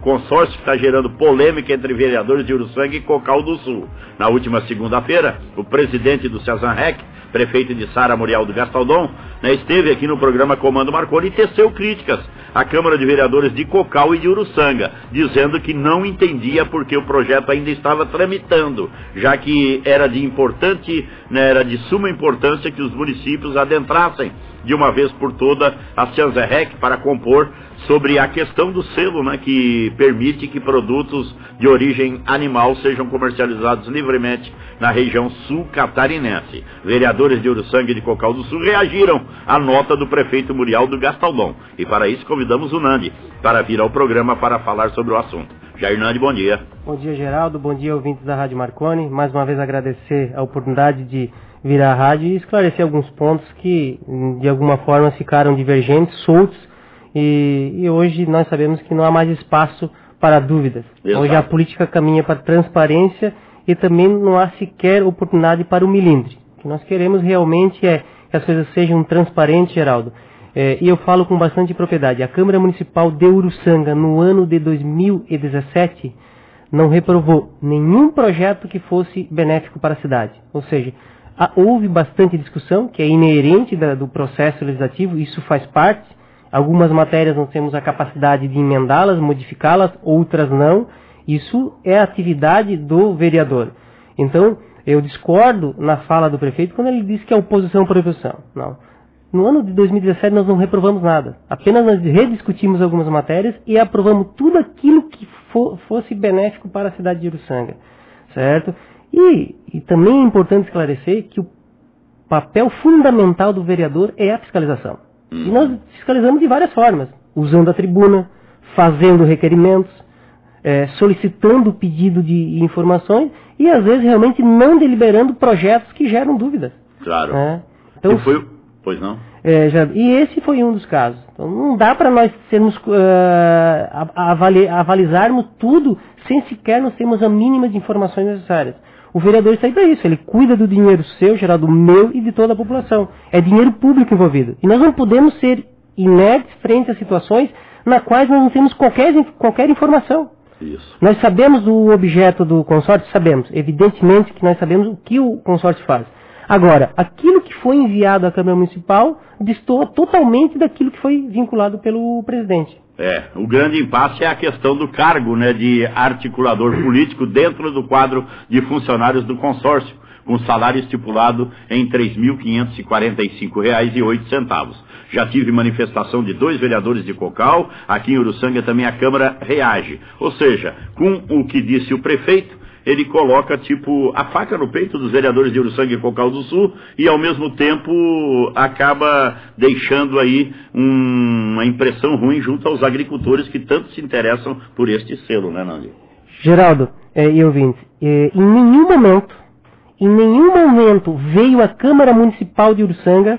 consórcio que está gerando polêmica entre vereadores de Uruçanga e Cocal do Sul. Na última segunda-feira, o presidente do Cianzarrec, prefeito de Sara Muriel do Gastaldon, esteve aqui no programa Comando Marconi e teceu críticas à Câmara de Vereadores de Cocal e de Uruçanga, dizendo que não entendia porque o projeto ainda estava tramitando, já que era de suma importância que os municípios adentrassem de uma vez por toda a Cianzarrec para compor sobre a questão do selo, que permite que produtos de origem animal sejam comercializados livremente na região sul catarinense. Vereadores de Uruçanga e de Cocal do Sul reagiram à nota do prefeito Muriel do Gastaldon. E para isso convidamos o Nandi para vir ao programa para falar sobre o assunto. Jair Nandi, bom dia. Bom dia, Geraldo. Bom dia, ouvintes da Rádio Marconi. Mais uma vez agradecer a oportunidade de vir à rádio e esclarecer alguns pontos que de alguma forma ficaram divergentes, soltos, e hoje nós sabemos que não há mais espaço para dúvidas. Exato. Hoje a política caminha para transparência e também não há sequer oportunidade para o milindre. O que nós queremos realmente é que as coisas sejam transparentes, Geraldo. E eu falo com bastante propriedade. A Câmara Municipal de Uruçanga, no ano de 2017, não reprovou nenhum projeto que fosse benéfico para a cidade. Ou seja, houve bastante discussão, que é inerente do processo legislativo, isso faz parte. Algumas matérias nós temos a capacidade de emendá-las, modificá-las, outras não. Isso é a atividade do vereador. Então, eu discordo na fala do prefeito quando ele diz que é oposição por oposição. Não. No ano de 2017 nós não reprovamos nada. Apenas nós rediscutimos algumas matérias e aprovamos tudo aquilo que fosse benéfico para a cidade de Uruçanga. Certo? E também é importante esclarecer que o papel fundamental do vereador é a fiscalização. E nós fiscalizamos de várias formas. Usando a tribuna, fazendo requerimentos, solicitando pedido de informações e às vezes realmente não deliberando projetos que geram dúvidas. Claro. Então, pois não? E esse foi um dos casos. Então, não dá para nós sermos, avalizarmos tudo sem sequer nós termos a mínima de informações necessárias. O vereador está aí para isso. Ele cuida do dinheiro seu, Geraldo, meu e de toda a população. É dinheiro público envolvido. E nós não podemos ser inertes frente a situações na quais nós não temos qualquer informação. Isso. Nós sabemos o objeto do consórcio? Sabemos. Evidentemente que nós sabemos o que o consórcio faz. Agora, aquilo que foi enviado à Câmara Municipal destoa totalmente daquilo que foi vinculado pelo presidente. O grande impasse é a questão do cargo, de articulador político dentro do quadro de funcionários do consórcio, com salário estipulado em R$ 3.545,08. Já tive manifestação de 2 vereadores de Cocal, aqui em Uruçanga também a Câmara reage. Ou seja, com o que disse o prefeito, ele coloca a faca no peito dos vereadores de Uruçanga e Cocal do Sul e ao mesmo tempo acaba deixando aí uma impressão ruim junto aos agricultores que tanto se interessam por este selo, Nandi? Geraldo e ouvintes, em nenhum momento veio à Câmara Municipal de Uruçanga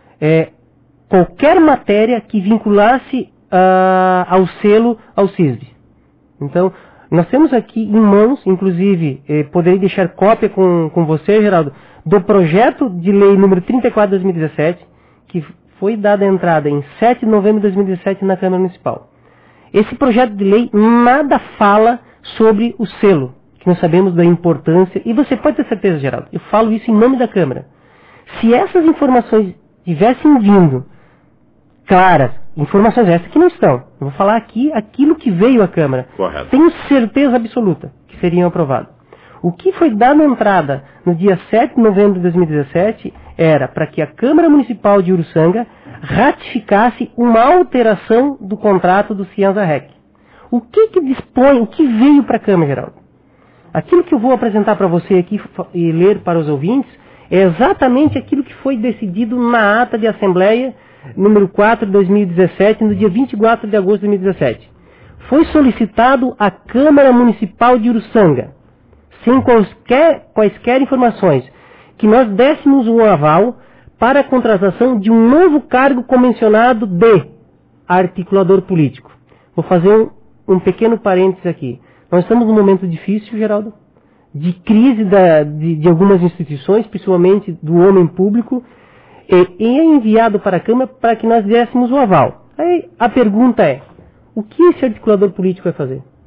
qualquer matéria que vinculasse ao selo, ao CISD. Então, nós temos aqui em mãos, inclusive, poderei deixar cópia com você, Geraldo, do projeto de lei número 34 de 2017, que foi dada a entrada em 7 de novembro de 2017 na Câmara Municipal. Esse projeto de lei nada fala sobre o selo, que nós sabemos da importância, e você pode ter certeza, Geraldo, eu falo isso em nome da Câmara. Se essas informações tivessem vindo claras, informações essas que não estão. Eu vou falar aqui aquilo que veio à Câmara. Correto. Tenho certeza absoluta que seriam aprovados. O que foi dado entrada no dia 7 de novembro de 2017 era para que a Câmara Municipal de Uruçanga ratificasse uma alteração do contrato do Cianzarrec. O que dispõe, o que veio para a Câmara, Geraldo? Aquilo que eu vou apresentar para você aqui e ler para os ouvintes é exatamente aquilo que foi decidido na ata de Assembleia número 4 de 2017, no dia 24 de agosto de 2017. Foi solicitado à Câmara Municipal de Uruçanga, sem quaisquer informações, que nós dessemos um aval para a contratação de um novo cargo convencionado de articulador político. Vou fazer um pequeno parênteses aqui. Nós estamos num momento difícil, Geraldo, de crise de algumas instituições, principalmente do homem público, e é enviado para a Câmara para que nós dessemos o aval. Aí a pergunta é, o que esse articulador político vai fazer?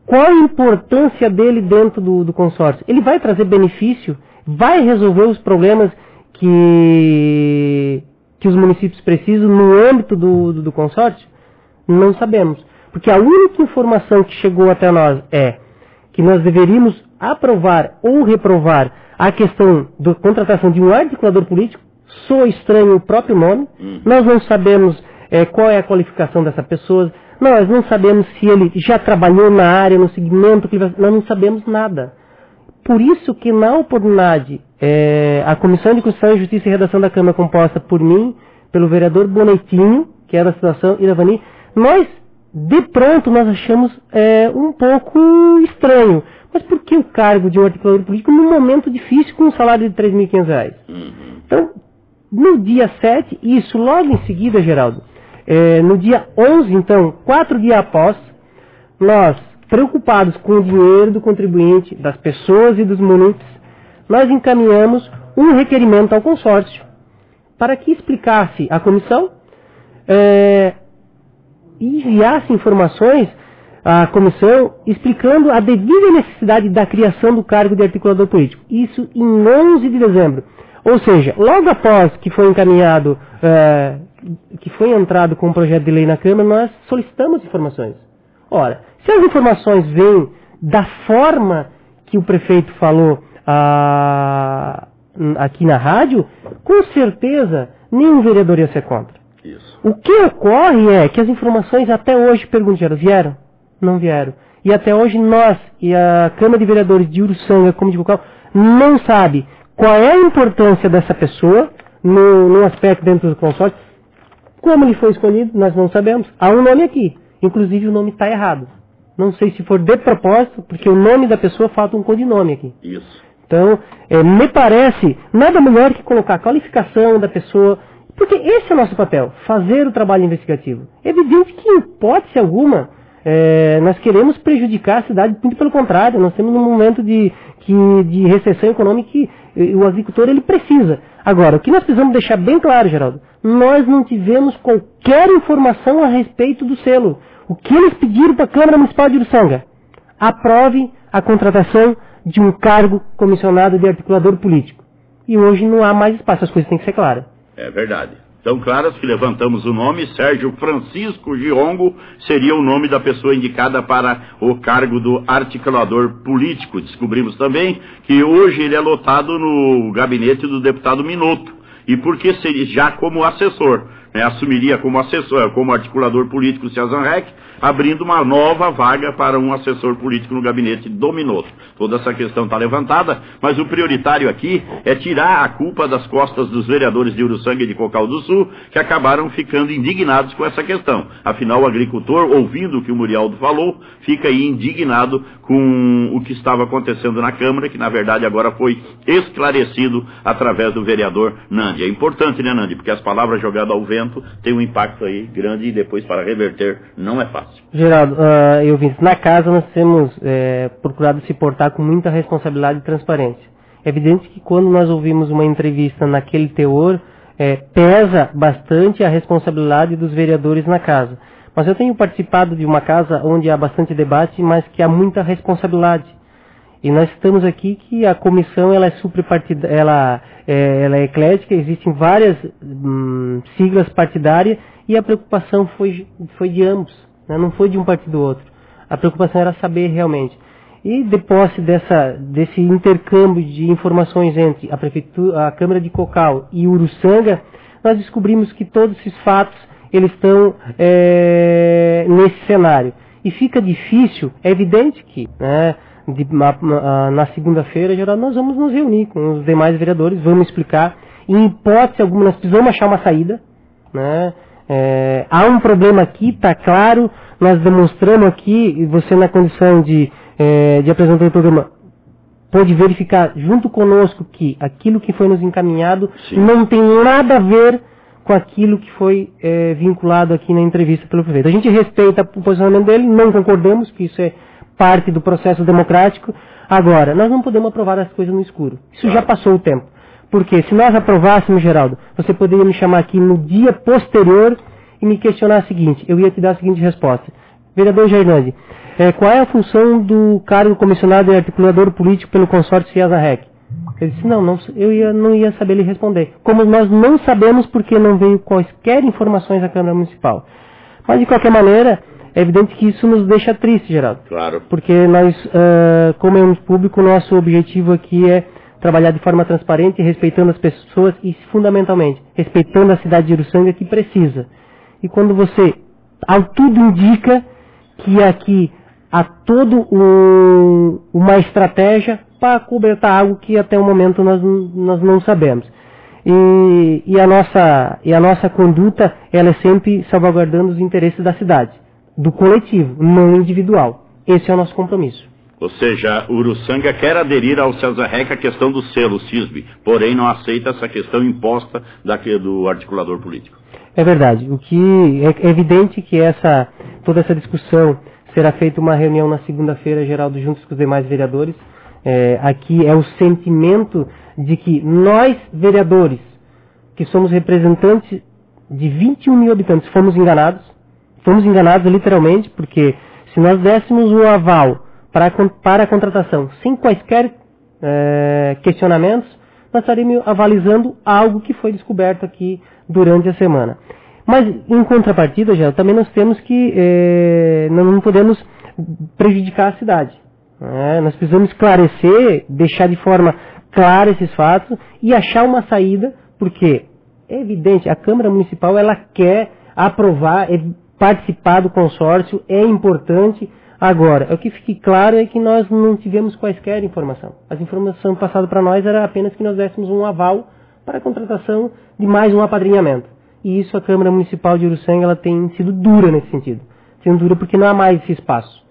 qual a importância dele dentro do consórcio? Ele vai trazer benefício? Vai resolver os problemas que os municípios precisam no âmbito do consórcio? Não sabemos. Porque a única informação que chegou até nós é que nós deveríamos aprovar ou reprovar a questão da contratação de um articulador político. Soa estranho o próprio nome. Nós não sabemos qual é a qualificação dessa pessoa. Nós não sabemos se ele já trabalhou na área, no segmento. Nós não sabemos nada. Por isso que na oportunidade, a Comissão de Constituição, Justiça e Redação da Câmara, composta por mim, pelo vereador Bonetinho, que era a situação Iravani, nós, de pronto, nós achamos um pouco estranho. Mas por que o cargo de um articulador político num momento difícil com um salário de R$3.500? Então, no dia 7, isso logo em seguida, Geraldo, no dia 11, então, 4 dias após, nós, preocupados com o dinheiro do contribuinte, das pessoas e dos munícipes, nós encaminhamos um requerimento ao consórcio para que explicasse à comissão e enviasse informações à comissão explicando a devida necessidade da criação do cargo de articulador político. Isso em 11 de dezembro. Ou seja, logo após que foi encaminhado, que foi entrado com um projeto de lei na Câmara, nós solicitamos informações. Ora, se as informações vêm da forma que o prefeito falou aqui na rádio, com certeza nenhum vereador ia ser contra. Isso. O que ocorre é que as informações até hoje, perguntaram, vieram? Não vieram. E até hoje nós e a Câmara de Vereadores de Uruçanga, como de Cocal, não sabe qual é a importância dessa pessoa no aspecto dentro do consórcio. Como ele foi escolhido, nós não sabemos. Há um nome aqui. Inclusive o nome está errado. Não sei se for de propósito, porque o nome da pessoa falta um codinome aqui. Isso. Então, me parece nada melhor que colocar a qualificação da pessoa, porque esse é o nosso papel, fazer o trabalho investigativo. É evidente que, em hipótese alguma, nós queremos prejudicar a cidade, muito pelo contrário, nós temos um momento de recessão econômica que o agricultor ele precisa. Agora, o que nós precisamos deixar bem claro, Geraldo, nós não tivemos qualquer informação a respeito do selo. O que eles pediram para a Câmara Municipal de Uruçanga? Aprove a contratação de um cargo comissionado de articulador político. E hoje não há mais espaço, as coisas têm que ser claras. É verdade. Tão claras que levantamos o nome, Sérgio Francisco Giongo seria o nome da pessoa indicada para o cargo do articulador político. Descobrimos também que hoje ele é lotado no gabinete do deputado Minotto. E porque seria já como assessor, assumiria como assessor, como articulador político Ciazanrec, abrindo uma nova vaga para um assessor político no gabinete do Minotto. Toda essa questão está levantada, mas o prioritário aqui é tirar a culpa das costas dos vereadores de Uruçanga e de Cocal do Sul, que acabaram ficando indignados com essa questão. Afinal, o agricultor, ouvindo o que o Murialdo falou, fica aí indignado com o que estava acontecendo na Câmara, que na verdade agora foi esclarecido através do vereador Nandi. É importante, né, Nandi? Porque as palavras jogadas ao vento têm um impacto aí grande e depois para reverter não é fácil. Geraldo, eu vi, na casa nós temos procurado se portar com muita responsabilidade e transparência. É evidente que quando nós ouvimos uma entrevista naquele teor, pesa bastante a responsabilidade dos vereadores na casa. Mas eu tenho participado de uma casa onde há bastante debate, mas que há muita responsabilidade. E nós estamos aqui que a comissão ela é superpartidária, ela é eclética, existem várias siglas partidárias e a preocupação foi de ambos, né? Não foi de um partido ou outro. A preocupação era saber realmente. E depois desse intercâmbio de informações entre a Prefeitura, a Câmara de Cocal e Uruçanga, nós descobrimos que todos esses fatos eles estão nesse cenário. E fica difícil, é evidente que na segunda-feira, geral, nós vamos nos reunir com os demais vereadores, vamos explicar. Em hipótese alguma, nós precisamos achar uma saída. Né? Há um problema aqui, está claro, nós demonstramos aqui, e você na condição de apresentar o programa, pode verificar junto conosco que aquilo que foi nos encaminhado Sim. não tem nada a ver com aquilo que foi vinculado aqui na entrevista pelo prefeito. A gente respeita o posicionamento dele, não concordamos, que isso é parte do processo democrático. Agora, nós não podemos aprovar as coisas no escuro. Isso já passou o tempo. Porque se nós aprovássemos, Geraldo, você poderia me chamar aqui no dia posterior e me questionar o seguinte, eu ia te dar a seguinte resposta. Vereador Jair Nandi, qual é a função do cargo comissionado e articulador político pelo consórcio CIASA-REC? Ele disse, eu não ia saber lhe responder. Como nós não sabemos porque não veio quaisquer informações à Câmara Municipal. Mas, de qualquer maneira, é evidente que isso nos deixa triste, Geraldo. Claro. Porque nós, como é um público, nosso objetivo aqui é trabalhar de forma transparente, respeitando as pessoas e, fundamentalmente, respeitando a cidade de Uruçanga que precisa. E quando você, ao tudo indica que aqui há todo uma estratégia para cobertar algo que até o momento nós não sabemos. E a nossa conduta, ela é sempre salvaguardando os interesses da cidade, do coletivo, não individual. Esse é o nosso compromisso. Ou seja, Uruçanga quer aderir ao CIASA-REC a questão do selo, CISB, porém não aceita essa questão imposta do articulador político. É verdade. O que é evidente que toda essa discussão será feita uma reunião na segunda-feira, Geraldo, juntos com os demais vereadores. Aqui é o sentimento de que nós, vereadores, que somos representantes de 21 mil habitantes, fomos enganados literalmente, porque se nós dessemos um aval para a contratação sem quaisquer questionamentos, nós estaríamos avalizando algo que foi descoberto aqui durante a semana. Mas, em contrapartida, já também nós temos que não podemos prejudicar a cidade. Nós precisamos esclarecer, deixar de forma clara esses fatos e achar uma saída, porque é evidente, a Câmara Municipal ela quer aprovar, participar do consórcio, é importante. Agora, o que fique claro é que nós não tivemos quaisquer informação. As informações passadas para nós era apenas que nós dessemos um aval para a contratação de mais um apadrinhamento. E isso a Câmara Municipal de Uruçanga ela tem sido dura nesse sentido. Sendo dura porque não há mais esse espaço.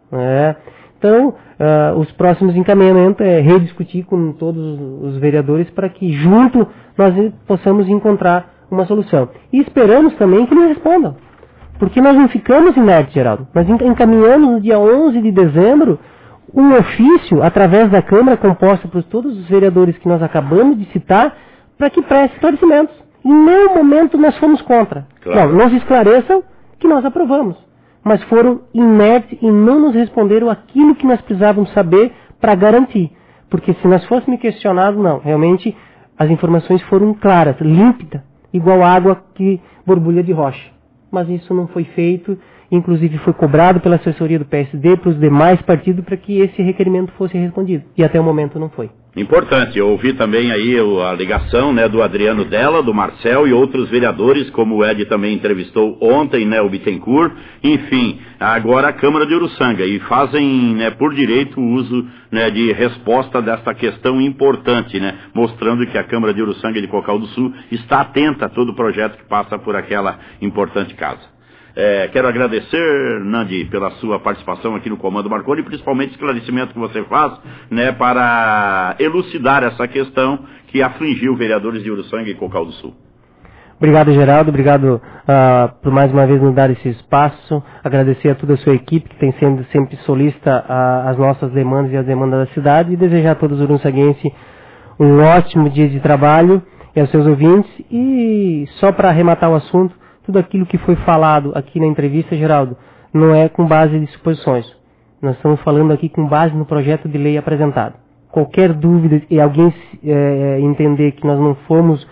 Então, os próximos encaminhamentos é rediscutir com todos os vereadores para que junto nós possamos encontrar uma solução. E esperamos também que nos respondam. Porque nós não ficamos inertes, Geraldo. Nós encaminhamos no dia 11 de dezembro um ofício, através da Câmara, composta por todos os vereadores que nós acabamos de citar, para que preste esclarecimentos. Em nenhum momento nós fomos contra. Claro. Não, nos esclareçam que nós aprovamos. Mas foram inertes e não nos responderam aquilo que nós precisávamos saber para garantir. Porque se nós fôssemos questionados, não. Realmente as informações foram claras, límpidas, igual água que borbulha de rocha. Mas isso não foi feito, inclusive foi cobrado pela assessoria do PSD, para os demais partidos, para que esse requerimento fosse respondido. E até o momento não foi. Importante, eu ouvi também aí a ligação do Adriano Della, do Marcel e outros vereadores, como o Ed também entrevistou ontem, o Bittencourt, enfim, agora a Câmara de Uruçanga, e fazem por direito o uso de resposta desta questão importante, mostrando que a Câmara de Uruçanga e de Cocal do Sul está atenta a todo o projeto que passa por aquela importante casa. Quero agradecer, Nandi, pela sua participação aqui no Comando Marconi, e principalmente o esclarecimento que você faz, para elucidar essa questão que afligiu vereadores de Uruçanga e Cocal do Sul. Obrigado, Geraldo. Obrigado por mais uma vez nos dar esse espaço. Agradecer a toda a sua equipe que tem sendo sempre solícita às nossas demandas e às demandas da cidade, e desejar a todos os uruçanguenses um ótimo dia de trabalho e aos seus ouvintes. E só para arrematar o assunto, tudo aquilo que foi falado aqui na entrevista, Geraldo, não é com base de suposições. Nós estamos falando aqui com base no projeto de lei apresentado. Qualquer dúvida e alguém entender que nós não fomos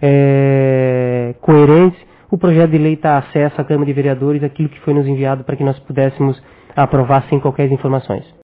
coerentes, o projeto de lei está acesso à Câmara de Vereadores, aquilo que foi nos enviado para que nós pudéssemos aprovar sem qualquer informações.